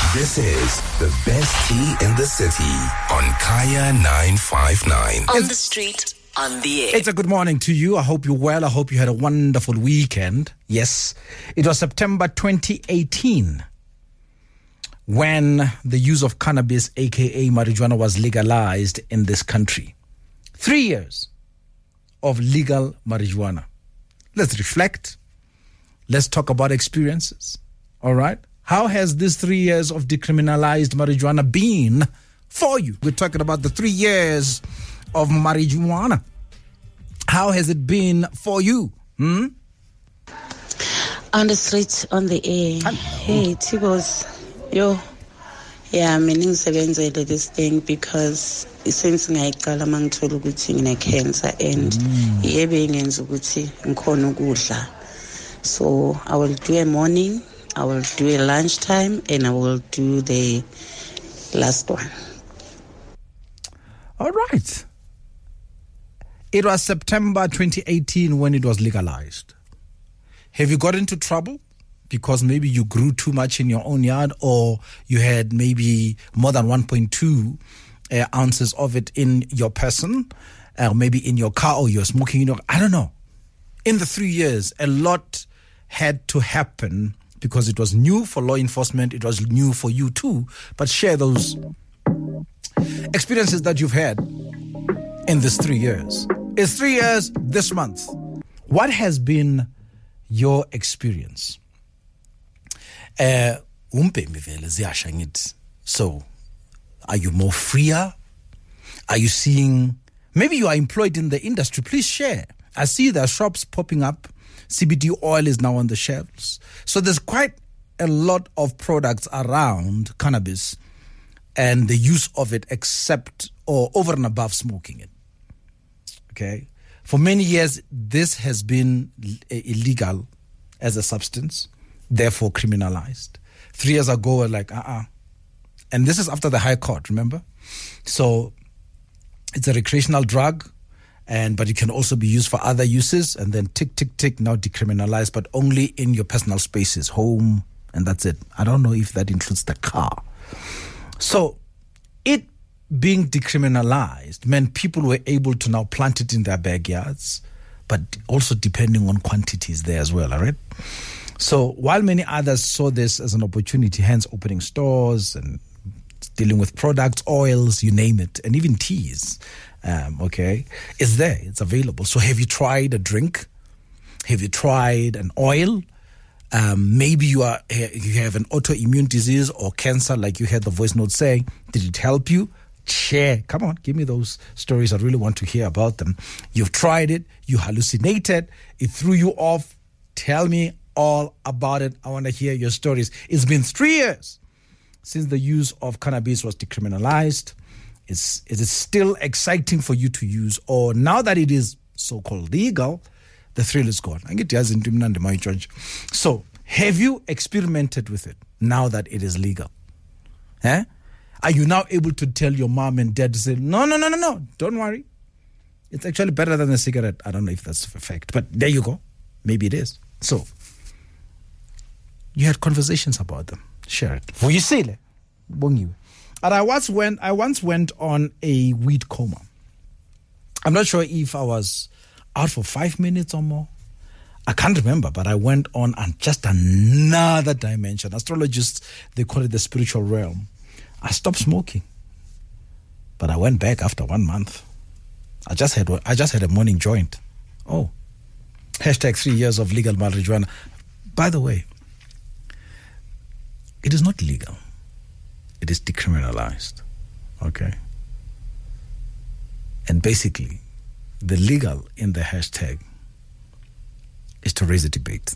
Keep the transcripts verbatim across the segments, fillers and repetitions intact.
This is the best tea in the city on Kaya nine five nine. On the street, on the air. It's a good morning to you. I hope you're well. I hope you had a wonderful weekend. Yes, it was September twenty eighteen when the use of cannabis, aka marijuana, was legalized in this country. Three years of legal marijuana. Let's reflect. Let's talk about experiences. All right? How has this three years of decriminalized marijuana been for you? We're talking about the three years of marijuana. How has it been for you? Hmm? On the street, on the air. Hello. Hey, Tibos. Yo. Yeah, mina ngisebenzele this thing because since ngayiqala mangithola ukuthi ngine cancer and yebe ngenza ukuthi ngikhona ukudla. So I will do a morning, I will do a lunchtime, and I will do the last one. All right. It was September twenty eighteen when it was legalized. Have you got into trouble because maybe you grew too much in your own yard, or you had maybe more than one point two uh, ounces of it in your person, or maybe in your car, or you're smoking, you know, I don't know. In the three years, a lot had to happen because it was new for law enforcement. It was new for you too. But share those experiences that you've had in these three years. It's three years this month. What has been your experience? Uh, so, are you more freer? Are you seeing, maybe you are employed in the industry. Please share. I see there are shops popping up. C B D oil is now on the shelves. So there's quite a lot of products around cannabis and the use of it except or over and above smoking it. Okay. For many years, this has been illegal as a substance, therefore criminalized. Three years ago, we're like, uh-uh. And this is after the High Court, remember? So it's a recreational drug, and but it can also be used for other uses, and then tick, tick, tick, now decriminalized, but only in your personal spaces, home, and that's it. I don't know if that includes the car. So it being decriminalized meant people were able to now plant it in their backyards, but also depending on quantities there as well, all right? So while many others saw this as an opportunity, hence opening stores and dealing with products, oils, you name it, and even teas, um, okay, it's there, it's available. So have you tried a drink? Have you tried an oil? Um, maybe you are you have an autoimmune disease or cancer, like you heard the voice note saying. Did it help you? Share. Come on, give me those stories. I really want to hear about them. You've tried it. You hallucinated. It threw you off. Tell me all about it. I want to hear your stories. It's been three years since the use of cannabis was decriminalized. Is, is it still exciting for you to use? Or now that it is so-called legal, the thrill is gone. I get my judge. So, have you experimented with it now that it is legal? Eh? Are you now able to tell your mom and dad to say, no, no, no, no, no, don't worry. It's actually better than a cigarette. I don't know if that's a fact, but there you go. Maybe it is. So, you had conversations about them. Share it. For you see, and I once went. I once went on a weed coma. I'm not sure if I was out for five minutes or more. I can't remember, but I went on and just another dimension. Astrologists, they call it the spiritual realm. I stopped smoking, but I went back after one month. I just had. I just had a morning joint. Oh, hashtag three years of legal marijuana. By the way, it is not legal. It is decriminalized. Okay? And basically, the legal in the hashtag is to raise a debate.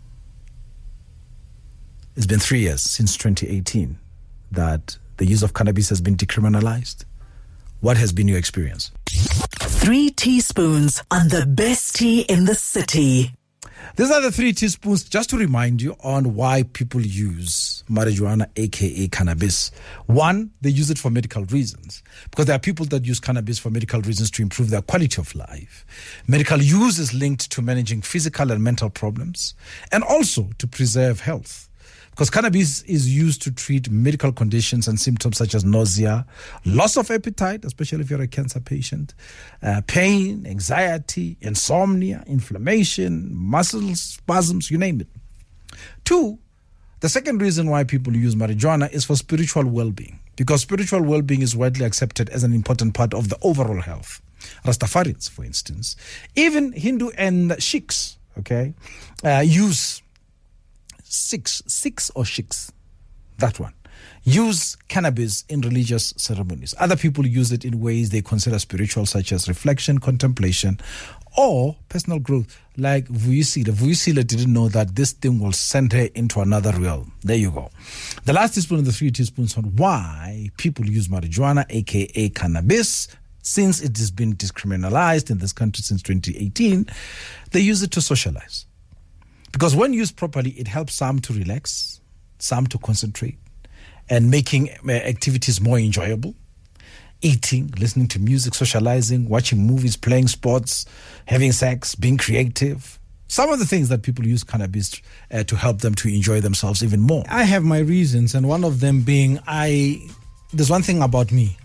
It's been three years since twenty eighteen that the use of cannabis has been decriminalized. What has been your experience? Three teaspoons on the best tea in the city. These are the three teaspoons, just to remind you on why people use marijuana, aka cannabis. One, they use it for medical reasons, because there are people that use cannabis for medical reasons to improve their quality of life. Medical use is linked to managing physical and mental problems, and also to preserve health. Because cannabis is used to treat medical conditions and symptoms such as nausea, loss of appetite, especially if you're a cancer patient, uh, pain, anxiety, insomnia, inflammation, muscle spasms, you name it. Two, the second reason why people use marijuana is for spiritual well-being, because spiritual well-being is widely accepted as an important part of the overall health. Rastafarians, for instance, even Hindu and Sikhs, okay, uh, use Sikhs, Sikhs or Sikhs, that one, use cannabis in religious ceremonies. Other people use it in ways they consider spiritual, such as reflection, contemplation, or personal growth. Like Vuyisile. Vuyisile didn't know that this thing will send her into another realm. There you go. The last teaspoon and the three teaspoons on why people use marijuana, aka cannabis. Since it has been decriminalized in this country since twenty eighteen, they use it to socialize. Because when used properly, it helps some to relax, some to concentrate, and making activities more enjoyable. Eating, listening to music, socializing, watching movies, playing sports, having sex, being creative. Some of the things that people use cannabis uh, to help them to enjoy themselves even more. I have my reasons, and one of them being, I. there's one thing about me.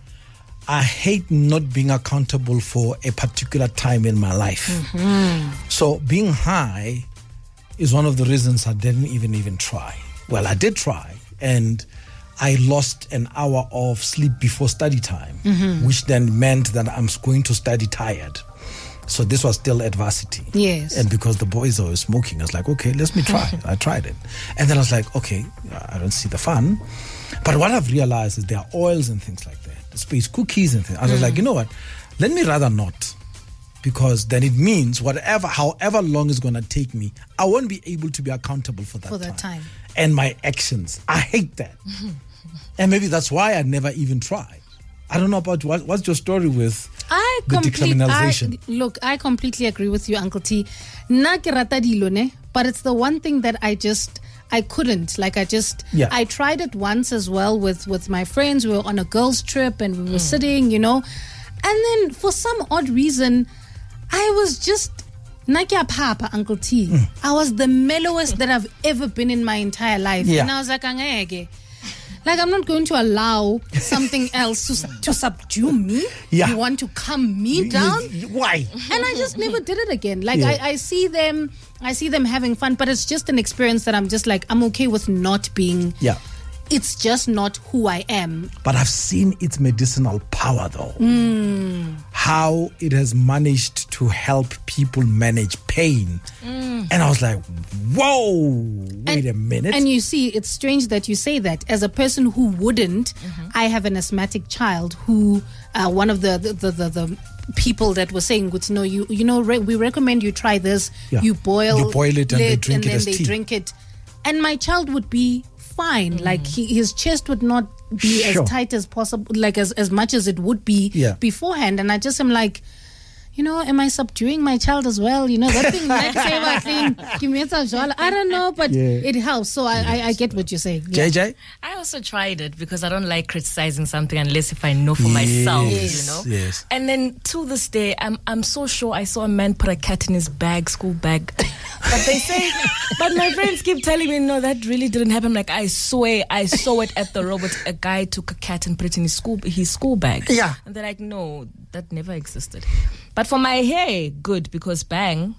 I hate not being accountable for a particular time in my life. Mm-hmm. So being high is one of the reasons I didn't even even try. Well, I did try, and I lost an hour of sleep before study time, mm-hmm. which then meant that I'm going to study tired. So this was still adversity. Yes. And because the boys were smoking, I was like, okay, let me try. I tried it. And then I was like, okay, I don't see the fun. But what I've realized is there are oils and things like that. Space cookies and things. I was mm. like, you know what? Let me rather not. Because then it means whatever, however long it's going to take me, I won't be able to be accountable for that, for that time. time. And my actions. I hate that. And maybe that's why I never even tried. I don't know about what, what's your story with I the complete, decriminalization? I, look, I completely agree with you, Uncle T. Na ke rata dilo ne, but it's the one thing that I just... I couldn't. Like, I just, yeah. I tried it once as well with, with my friends. We were on a girls' trip and we were mm. sitting, you know. And then for some odd reason, I was just, Nakia Papa, Uncle T. Mm. I was the mellowest that I've ever been in my entire life. Yeah. And I was like, Angeke. Like, I'm not going to allow something else to to subdue me. Yeah. You want to calm me down? Why? And I just never did it again. Like, yeah. I, I see them, I see them having fun, but it's just an experience that I'm just like, I'm okay with not being. Yeah. It's just not who I am. But I've seen its medicinal power, though. Mm. How it has managed to help people manage pain. Mm. And I was like, whoa, wait and, a minute. And you see, it's strange that you say that. As a person who wouldn't, mm-hmm. I have an asthmatic child who, uh, one of the, the, the, the, the people that were saying, no, you you know, re- we recommend you try this. Yeah. You boil, you boil it and they drink and it then as they tea. drink it. And my child would be fine. Mm. Like he, his chest would not be sure. as tight as possible, like as, as much as it would be yeah. beforehand. And I just am like, you know, am I subduing my child as well? You know, that thing, that thing, I don't know, but yeah. it helps. So I, I, I get what you're saying. Yeah. J J? I also tried it because I don't like criticizing something unless if I know for yes. myself, yes. you know. Yes. And then to this day, I'm I'm so sure I saw a man put a cat in his bag, school bag. But they say, but my friends keep telling me, no, that really didn't happen. Like, I swear, I saw it at the robot. A guy took a cat and put it in his school his school bag. Yeah. And they're like, no, that never existed. But for my hair, good, because Bang,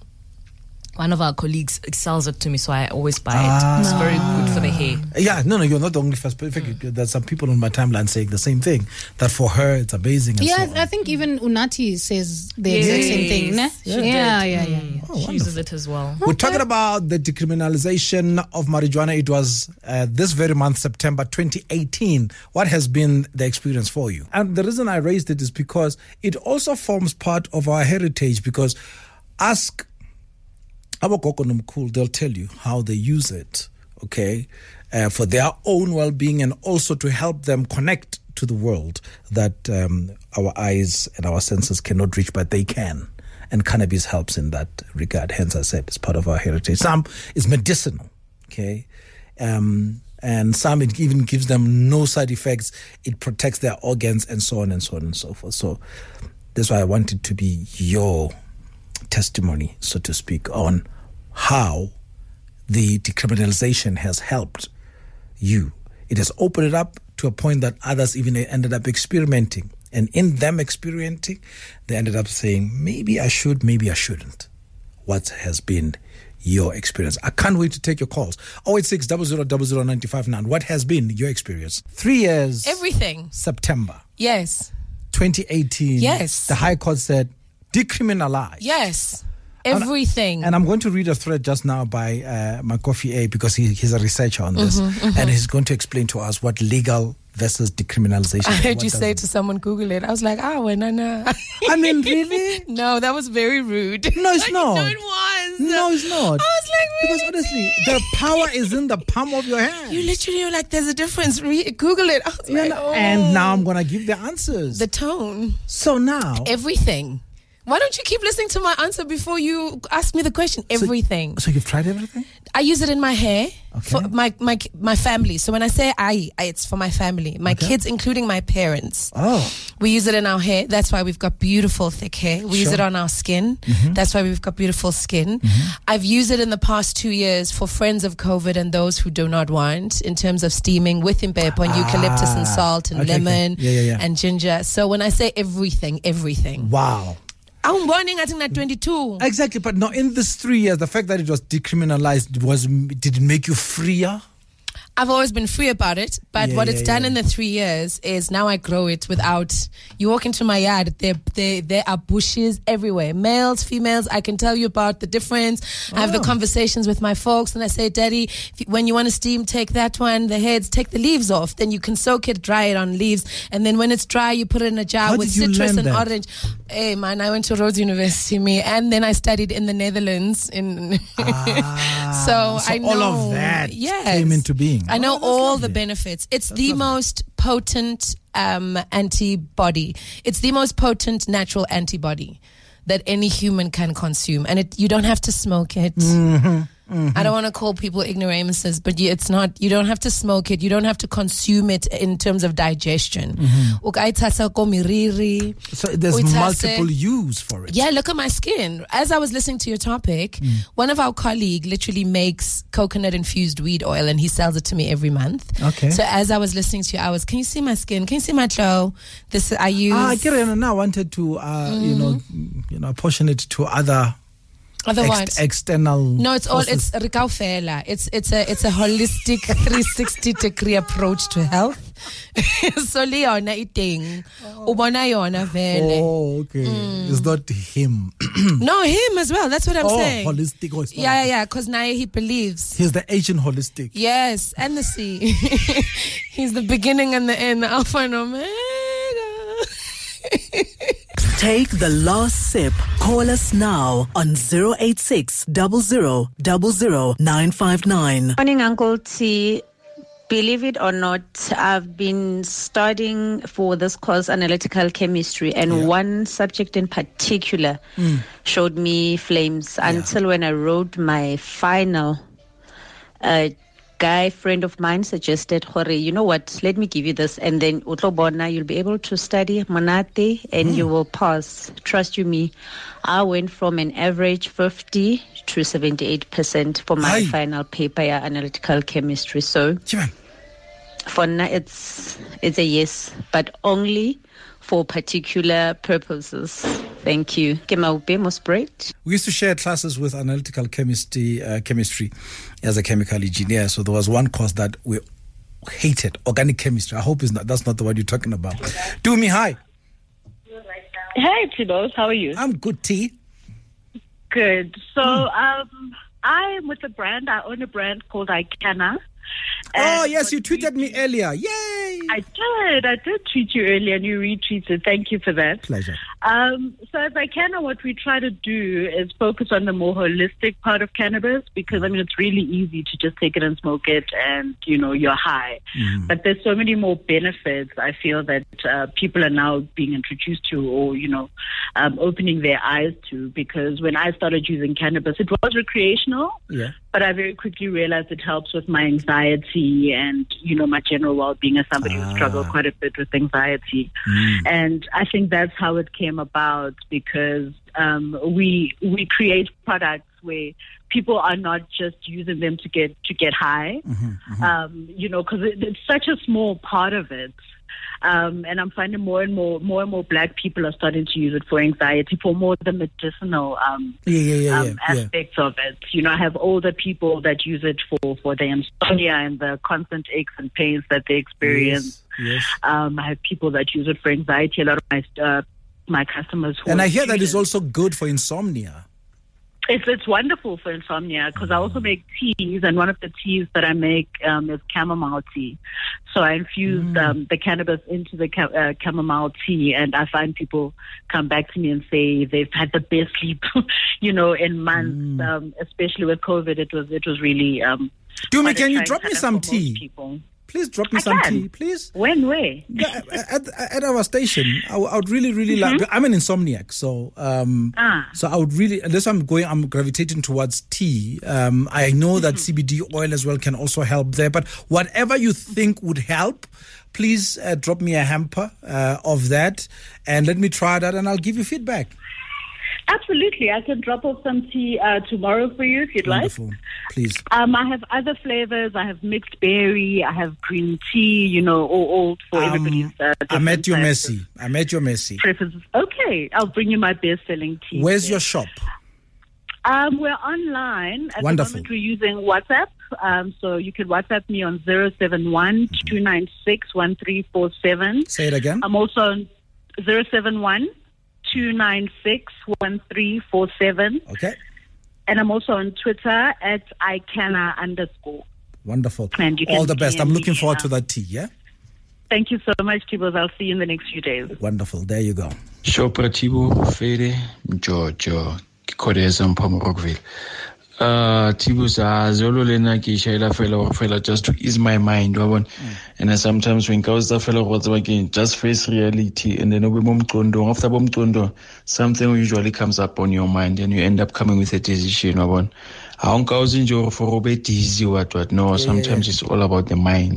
one of our colleagues sells it to me, so I always buy it. Ah. It's very good for the hair. Yeah, no, no, you're not the only first. Mm. There's some people on my timeline saying the same thing, that for her it's amazing. And yeah, so I think even Unati says the yes. exact same thing. Né? Yeah, yeah, yeah, yeah. Mm. Oh, she uses it as well. We're talking about the decriminalization of marijuana. It was uh, this very month, September twenty eighteen. What has been the experience for you? And the reason I raised it is because it also forms part of our heritage, because ask Cool, they'll tell you how they use it, okay, uh, for their own well-being and also to help them connect to the world that um, our eyes and our senses cannot reach, but they can. And cannabis helps in that regard. Hence, I said it's part of our heritage. Some is medicinal, okay, um, and some it even gives them no side effects. It protects their organs and so on and so on and so forth. So that's why I wanted to be your testimony, so to speak, on how the decriminalization has helped you. It has opened it up to a point that others even ended up experimenting. And in them experimenting, they ended up saying, maybe I should, maybe I shouldn't. What has been your experience? I can't wait to take your calls. oh eight six, zero zero zero zero nine five nine. What has been your experience? Three years. Everything. September. Yes. twenty eighteen. Yes. The High Court said, decriminalize. Yes. Everything. And I'm going to read a thread just now by uh, Makofi A, because he, he's a researcher on this. Mm-hmm, mm-hmm. And he's going to explain to us what legal versus decriminalization. I heard you say it? to someone, Google it. I was like, ah, well, no, no. I mean, really? No, that was very rude. No, it's not. No, it was. No, it's not. I was like, really? Because honestly, the power is in the palm of your hand. You literally were like, there's a difference. Re- Google it. I was yeah, like, no, oh. And now I'm going to give the answers. The tone. So now. Everything. Why don't you keep listening to my answer before you ask me the question? Everything. So, so you've tried everything? I use it in my hair okay. for my, my my family. So when I say I, I it's for my family, my okay. kids, including my parents. Oh, we use it in our hair. That's why we've got beautiful thick hair. We sure. use it on our skin. Mm-hmm. That's why we've got beautiful skin. Mm-hmm. I've used it in the past two years for friends of COVID and those who do not want, in terms of steaming with impepo and ah, eucalyptus and salt and okay, lemon okay. Yeah, yeah, yeah. and ginger. So when I say everything, everything. Wow. I'm borning, I think, at twenty-two. Exactly, but now in this three years, the fact that it was decriminalized, was did it make you freer? I've always been free about it, but yeah, what it's yeah, done yeah. in the three years is now I grow it without. You walk into my yard, there, there, there are bushes everywhere, males, females. I can tell you about the difference. Oh. I have the conversations with my folks, and I say, Daddy, if you, when you want to steam, take that one, the heads, take the leaves off. Then you can soak it, dry it on leaves, and then when it's dry, you put it in a jar How with did you citrus learn and that? orange. Hey man, I went to Rhodes University, me, and then I studied in the Netherlands. In ah, so, so I know all of that yes. came into being. I know oh, all lovely. the benefits. It's that's the lovely. most potent um, antibody. It's the most potent natural antibody that any human can consume, and it you don't have to smoke it. Mm-hmm. Mm-hmm. I don't want to call people ignoramuses, but it's not. You don't have to smoke it. You don't have to consume it in terms of digestion. Mm-hmm. So there's multiple use for it. Yeah, look at my skin. As I was listening to your topic, mm. one of our colleagues literally makes coconut infused weed oil, and he sells it to me every month. Okay. So as I was listening to you, I was, can you see my skin? Can you see my toe? This I use. Ah, I get it. Now I wanted to, uh, mm. you know, you know, portion it to other. Other Ex- external. No, it's all. forces. It's rikaufela. It's it's a it's a holistic three sixty degree approach to health. So Leona eating, ubona yona vele. Oh, okay. Mm. It's not him. No, him as well. That's what I'm oh, saying. Holistic. Oh, yeah, yeah, yeah. Because now he believes. He's the Asian holistic. Yes, and the C. He's the beginning and the end, the Alpha and Omega. Take the last sip. Call us now on zero eight six, zero zero zero zero nine five nine. Morning, Uncle T. Believe it or not, I've been studying for this course analytical chemistry, and yeah. one subject in particular mm. showed me flames yeah. until when I wrote my final. Uh, guy friend of mine suggested, Hore, you know what, let me give you this, and then utlobona, you'll be able to study Monate and mm. you will pass. Trust you me, I went from an average fifty to seventy-eight percent for my Aye. final paper, yeah, analytical chemistry. So Chima. for now it's it's a yes, but only for particular purposes. Thank you. We used to share classes with analytical chemistry, uh, chemistry as a chemical engineer. So there was one course that we hated, organic chemistry. I hope it's not, that's not the one you're talking about. Do me hi. Hey, Tibos. How are you? I'm good, T. Good. So mm. um, I'm with a brand. I own a brand called Icana. Oh, yes, you tweeted me earlier. Yay! I did. I did tweet you earlier, and you retweeted. Thank you for that. Pleasure. Um, so as Icana, what we try to do is focus on the more holistic part of cannabis, because, I mean, it's really easy to just take it and smoke it and, you know, you're high. Mm. But there's so many more benefits, I feel, that uh, people are now being introduced to, or, you know, um, opening their eyes to, because when I started using cannabis, it was recreational. Yeah. But I very quickly realized it helps with my anxiety and, you know, my general well-being as somebody ah. who struggled quite a bit with anxiety. Mm. And I think that's how it came about, because um, we we create products where people are not just using them to get to get high, Mm-hmm, mm-hmm. um, you know, because it, it's such a small part of it. Um, and I'm finding more and more, more and more Black people are starting to use it for anxiety, for more the medicinal um, Yeah, yeah, yeah, um, yeah, yeah. aspects of it. You know, I have older people that use it for, for the insomnia and the constant aches and pains that they experience. Yes, yes. Um, I have people that use it for anxiety. A lot of my uh, my customers who And are I hear that it's students. also good for insomnia. It's it's wonderful for insomnia because I also make teas, and one of the teas that I make um, is chamomile tea. So I infuse Mm. um, the cannabis into the ca- uh, chamomile tea, and I find people come back to me and say they've had the best sleep, you know, in months. Mm. Um, especially with COVID, it was it was really. Um, Dumi, quite a can you trying drop me time some for most tea? people. Please drop me I some can. tea, please. When, where? Yeah, at, at our station, I, would- I would really, really like. I'm an insomniac, so um, Ah. so I would really. Unless I'm going, I'm gravitating towards tea. Um, I know that C B D oil as well can also help there. But whatever you think would help, please uh, drop me a hamper uh, of that, and let me try that, and I'll give you feedback. Absolutely, I can drop off some tea uh, tomorrow for you if you'd Wonderful, please. like. Um, I have other flavors. I have mixed berry. I have green tea. You know, all, all for everybody's. Uh, I met your different types Messi. I met your Messi. of preferences. Okay, I'll bring you my best-selling tea. Where's there. your shop? Um, we're online. At Wonderful. the moment, we're using WhatsApp. Um, so you can WhatsApp me on zero seven one, two nine six, one three four seven. Say it again. I'm also on zero seven one, two nine six, one three four seven. Okay. And I'm also on Twitter at icana underscore. Wonderful. And you All can the best. D M I'm looking me, forward uh, to that tea, yeah? Thank you so much, Tibos. I'll see you in the next few days. Wonderful. There you go. Shopra Tibo, Fede, Jojo, Kodesa, Mpamo Rockville. Uh, Tibo Zolo Lena Kishaila fellow fellow just to ease my mind. Mm. And then sometimes when goes the fellow what's again, just face reality and then after Bomtondo, something usually comes up on your mind and you end up coming with a decision. I don't go in for easy what what no, sometimes it's all about the mind.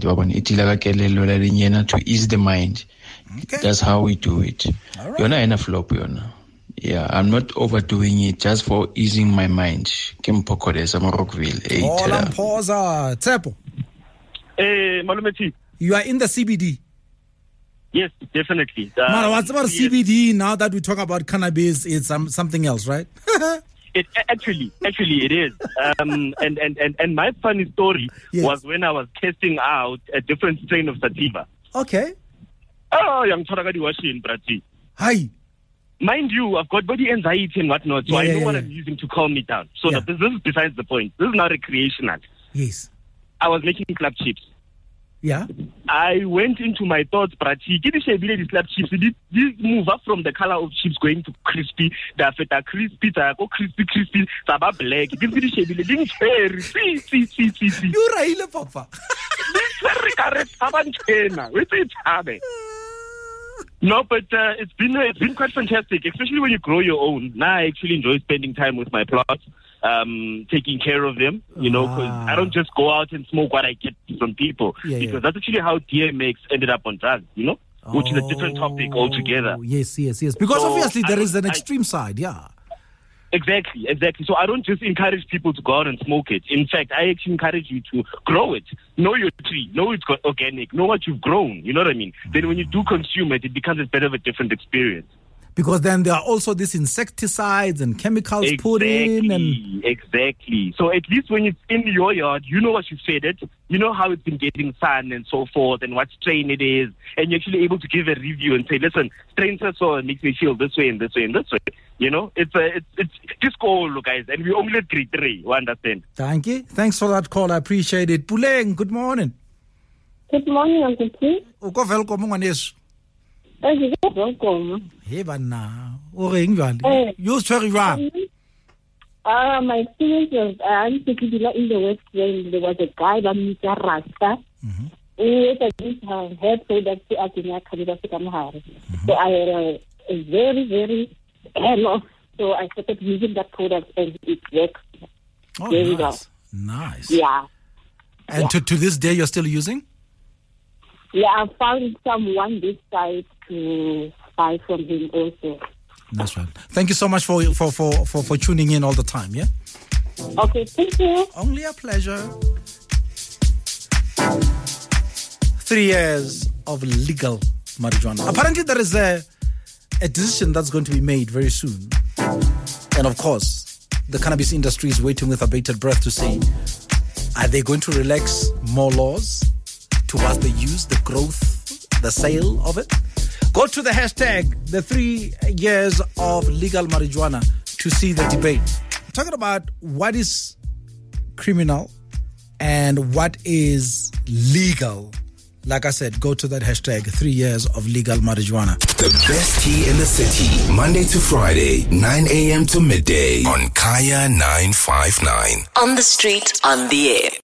To ease the mind. Okay. That's how we do it. All right. You're not in a flop, you know. Yeah, I'm not overdoing it just for easing my mind. Kimpo Kodesa, Rockville. Hold on, pause. uh, Tsepo, Eh, Malumeti. you are in the C B D. Yes, definitely. Uh, Man, what's about yes, C B D now that we talk about cannabis? It's um, something else, right? It, actually, actually, it is. Um, and, and, and, and my funny story Yes. was when I was testing out a different strain of sativa. Okay. Oh, young Toragadi Washin, Brati. Hi. Mind you, I've got body anxiety and whatnot, so Yeah, I yeah, know yeah, what yeah. I'm using to calm me down. So Yeah. this, this is besides the point. This is not recreational. Yes. I was making club chips. Yeah. I went into my thoughts, Brati. Give me the slab chips. This this move up from the color of chips going to crispy. The feta crispy, the go crispy, crispy. Saba black. Give me the shape. Ding cherry. See, see, see, see, see. You raile, Papa. Cherry carrot. Saba chena. Wait, it's habe. No, but uh, it's been it's been quite fantastic, especially when you grow your own. Now I actually enjoy spending time with my plants, um, taking care of them. You know, because Ah. I don't just go out and smoke what I get from people. Yeah, because yeah. that's actually how D M X ended up on drugs. You know, which is a different topic altogether. Oh, yes, yes, yes. Because So, obviously I there don't- is an I- extreme side, yeah. Exactly, exactly. So I don't just encourage people to go out and smoke it. In fact, I actually encourage you to grow it. Know your tree. Know it's got organic. Know what you've grown. You know what I mean? Then when you do consume it, it becomes a bit of a different experience. Because then there are also these insecticides and chemicals put in, and Exactly. So at least when it's in your yard, you know what you fed it, you know how it's been getting sun and so forth, and what strain it is, and you're actually able to give a review and say, listen, strain so so makes me feel this way and this way and this way. You know, it's a, it's it's just call, guys, and we only at grade three. You understand? thank you. Thanks for that call. I appreciate it. Puleng, good morning. Good morning, Uncle T. Uko welcome ngwaneso. Thank you, welcome. Hey bana, o reng jwale? Eh. You tshwere jwang? Uh, my experience was, uh, I'm particular in the West when there was a guy that Mister Rasta. Mhm. He had this uh, hair product to Akina Kalida Sikamahari. So I had a, a very, very hair loss. So I started using that product and it works Oh, very well. nice. Nice. Yeah. And Yeah. to, to this day, you're still using? Yeah, I found someone this side to buy from him also. That's right. Thank you so much for for, for, for, for tuning in all the time, yeah? Okay, thank you. Only a pleasure. Three years of legal marijuana. Apparently, there is a, a decision that's going to be made very soon. And of course, the cannabis industry is waiting with a bated breath to see, are they going to relax more laws towards the use, the growth, the sale of it? Go to the hashtag, the three years of legal marijuana, to see the debate. Talking about what is criminal and what is legal. Like I said, go to that hashtag, three years of legal marijuana. The best tea in the city, Monday to Friday, nine a.m. to midday on Kaya nine five nine. On the street, on the air.